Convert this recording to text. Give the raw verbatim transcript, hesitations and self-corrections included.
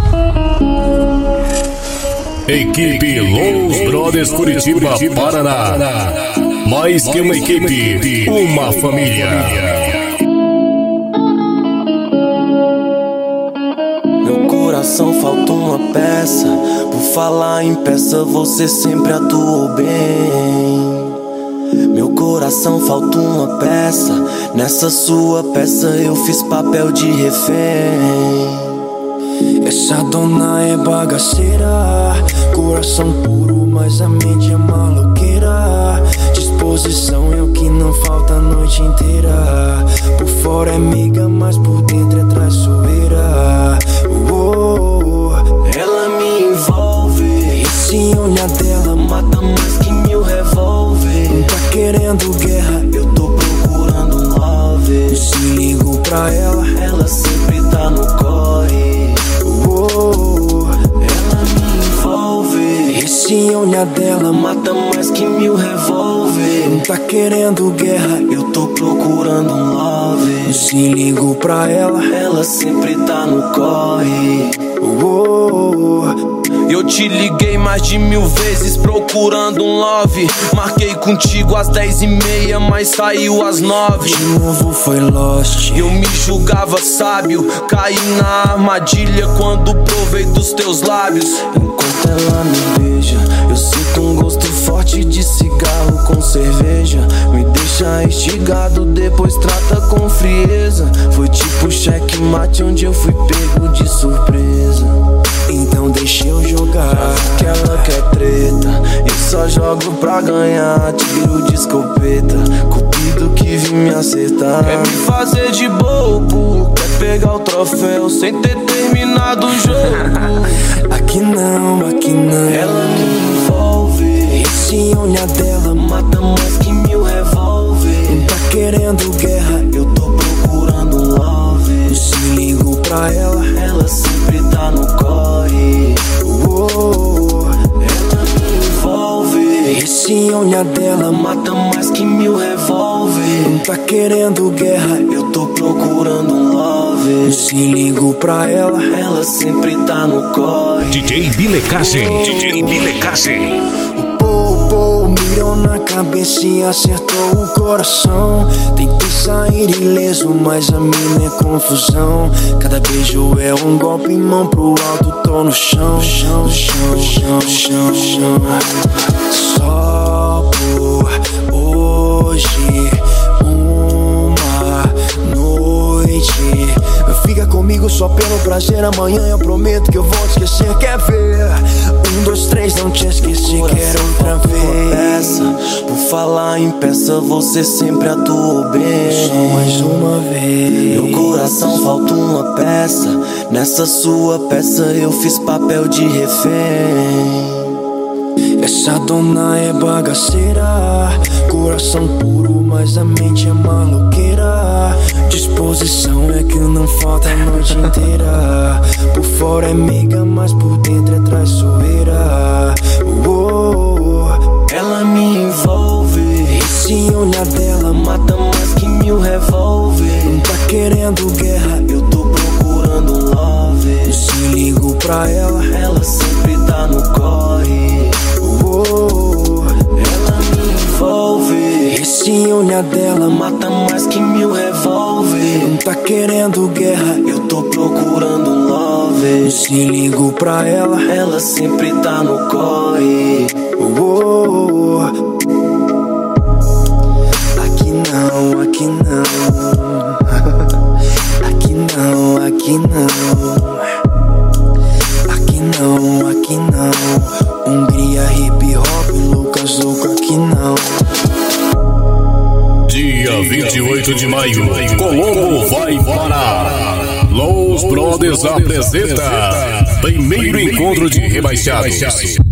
Equipe Los Brothers Curitiba, Paraná. Mais que uma equipe, uma família. Meu coração falta uma peça. Por falar em peça, você sempre atuou bem. Meu coração falta uma peça. Nessa sua peça eu fiz papel de refém. Essa dona é bagaceira, coração puro, mas a mente é maloqueira. Disposição é o que não falta a noite inteira. Por fora é meiga, mas por dentro é traiçoeira. Oh, ela me envolve. Esse olhar dela mata mais que mil revólver. Tá querendo guerra, eu tô procurando um love. Se ligo pra ela, ela sempre tá no corre. Oh, ela me envolve. Esse olhar dela mata mais que mil revólver. Tá querendo guerra, eu tô procurando um love. Se ligo pra ela, ela sempre tá no corre. Oh, eu te liguei mais de mil vezes procurando um love. Marquei contigo às dez e meia, mas saiu às nove. De novo foi lost. Eu me julgava sábio, caí na armadilha quando provei dos teus lábios. Enquanto ela me beija, eu sinto um gosto forte de cigarro com cerveja. Me deixa instigado, depois trata com frieza. Foi tipo checkmate onde eu fui pego de surpresa. Então deixa eu jogar, que ela quer treta. Eu só jogo pra ganhar, tiro de escopeta. Cupido que vim me acertar. Quer me fazer de bobo, quer pegar o troféu sem ter terminado o jogo. Aqui não, aqui não. Ela me envolve. Esse olhar dela mata mais que mil revólver. Tá querendo guerra, eu tô procurando um love. Se ligo pra ela, ela sempre tá no corre. Oh, ela me envolve. Esse olhar dela mata mais que mil revólver. Tá querendo guerra, eu tô procurando um love. Se ligo pra ela, ela sempre tá no corre. D J Bilecagem, oh, D J Bilecagem. O Pou mirou na cabeça e acertou o coração. Tentei sair ileso, mas a mina é confusão. Cada beijo é um golpe, mão pro alto, tô no chão. Chão, chão, chão, chão, chão. Só por hoje, uma noite. Fica comigo só pelo prazer, amanhã eu prometo que eu vou te esquecer. Quer ver? Um, dois, três, não te esqueci, quero outra vez. Por falar em peça, você sempre atuou bem. Só mais uma vez. Meu coração falta uma peça. Nessa sua peça eu fiz papel de refém. Essa dona é bagaceira, coração puro, mas a mente é maloqueira. Disposição é que não falta a noite inteira. Por fora é meiga, mas por dentro é traiçoeira. Oh, ela me envolve. Esse olhar dela mata mais que mil revólver. Tá querendo guerra, eu tô procurando um love. Se ligo pra ela, ela sempre tá no corre. Oh, ela me envolve. Esse olhar dela mata mais que mil revólver. Tá querendo guerra, eu tô procurando um love. Se ligo pra ela, ela sempre tá no corre. Oh, aqui não, aqui não. Aqui não, aqui não. Aqui não, aqui não. Hungria, hip hop, Lucas louco, aqui não. Dia vinte e oito de maio, Colombo vai parar. Los Brothers apresenta primeiro encontro de rebaixados.